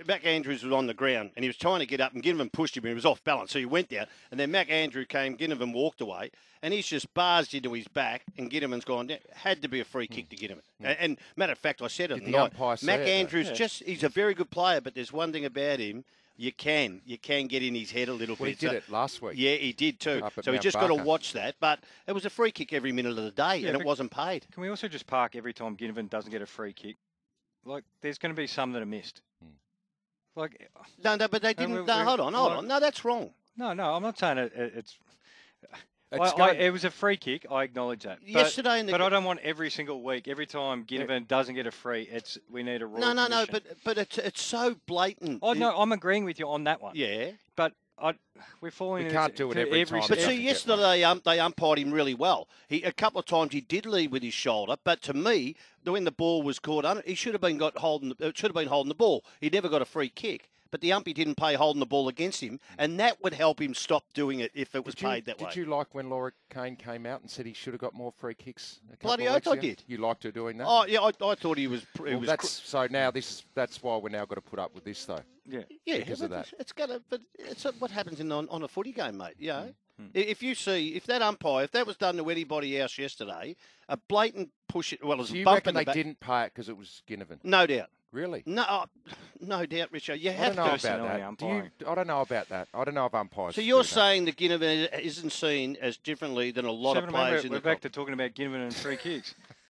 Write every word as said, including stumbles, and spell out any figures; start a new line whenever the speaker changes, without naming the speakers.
Mac Andrews was on the ground and he was trying to get up and Ginnivan pushed him and he was off balance. So he went down and then Mac Andrew came, Ginnivan walked away and he's just barged into his back and Ginnivan's gone down. Had to be a free kick to Ginnivan. Mm. And, and matter of fact, I said it.
Did the umpire say
Mac
it,
Andrews,
yeah.
just he's a very good player, but there's one thing about him. You can. You can get in his head a little
well,
bit.
He did
so,
it last week.
Yeah, he did too. So
Mount
he just got to
Barker.
watch that. But it was a free kick every minute of the day
yeah,
and it wasn't paid.
Can we also just park every time Ginnivan doesn't get a free kick? Like, there's going to be some that are missed.
Hmm.
Like,
No, no, but they didn't.
we-
no,
we-
hold on, hold
like-
on. No, that's wrong.
No, no, I'm not saying it, it, it's...
It's
I, I,
going-
it was a free kick. I acknowledge that. But,
Yesterday in the
but I don't want every single week, every time Ginnivan doesn't get a free, it's we need a royal
No, no, no,
commission.
but but it's it's so blatant.
Oh, no, I'm agreeing with you on that one.
Yeah.
But I, we're falling
We
into
can't do it
to
every time.
But
Yeah.
see,
Yeah.
yesterday um, they umpired him really well. He a couple of times he did lead with his shoulder, but to me, when the ball was caught under, he should have been got holding. The, it should have been holding the ball. He never got a free kick. But the umpy didn't pay holding the ball against him, and that would help him stop doing it if it was
Did you,
paid that
did
way.
you like when Laura Kane came out and said he should have got more free kicks? A couple
Bloody
of
oath
weeks
I
ago?
did.
You liked her doing that?
Oh yeah, I, I thought he was. He
Well,
was
that's so now this that's why we're now got to put up with this though.
Yeah.
Yeah,
because of
but
that.
It's, it's got to, but it's a, what happens in on, on a footy game, mate. You know,
Mm.
I- if you see if that umpire, if that was done to anybody else yesterday, a blatant push it. Well, it was
Do
a
you
bump
reckon
in the
they
back.
didn't pay it because it was Ginnivan?
No doubt.
Really?
No, oh, no doubt, Richard. You
I
have
don't know
to.
personally
about that. Do
umpiring.
you, I don't know about that. I don't know if umpires.
So
do
you're
that.
saying that Ginnivan isn't seen as differently than a lot
Seven
of
remember,
players in
we're
the
back
comp-
to talking about Ginnivan and free kicks.